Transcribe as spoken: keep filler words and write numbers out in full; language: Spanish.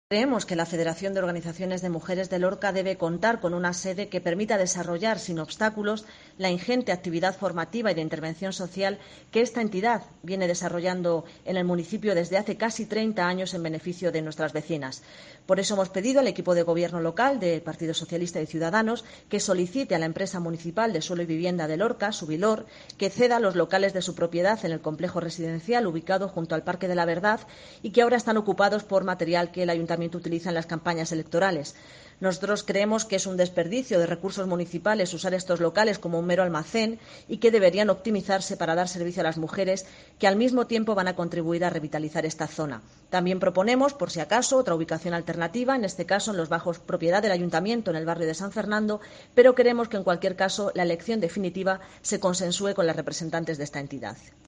Creemos que la Federación de Organizaciones de Mujeres de Lorca debe contar con una sede que permita desarrollar sin obstáculos la ingente actividad formativa y de intervención social que esta entidad viene desarrollando en el municipio desde hace casi treinta años en beneficio de nuestras vecinas. Por eso hemos pedido al equipo de gobierno local del Partido Socialista y Ciudadanos que solicite a la empresa municipal de suelo y vivienda de Lorca, Subilor, que ceda los locales de su propiedad en el complejo residencial ubicado junto al Parque de la Verdad y que ahora están ocupados por material que el Ayuntamiento utiliza en las campañas electorales. Nosotros creemos que es un desperdicio de recursos municipales usar estos locales como un mero almacén y que deberían optimizarse para dar servicio a las mujeres que al mismo tiempo van a contribuir a revitalizar esta zona. También proponemos, por si acaso, otra ubicación alternativa, en este caso en los bajos propiedad del Ayuntamiento, en el barrio de San Fernando, pero queremos que en cualquier caso la elección definitiva se consensúe con las representantes de esta entidad.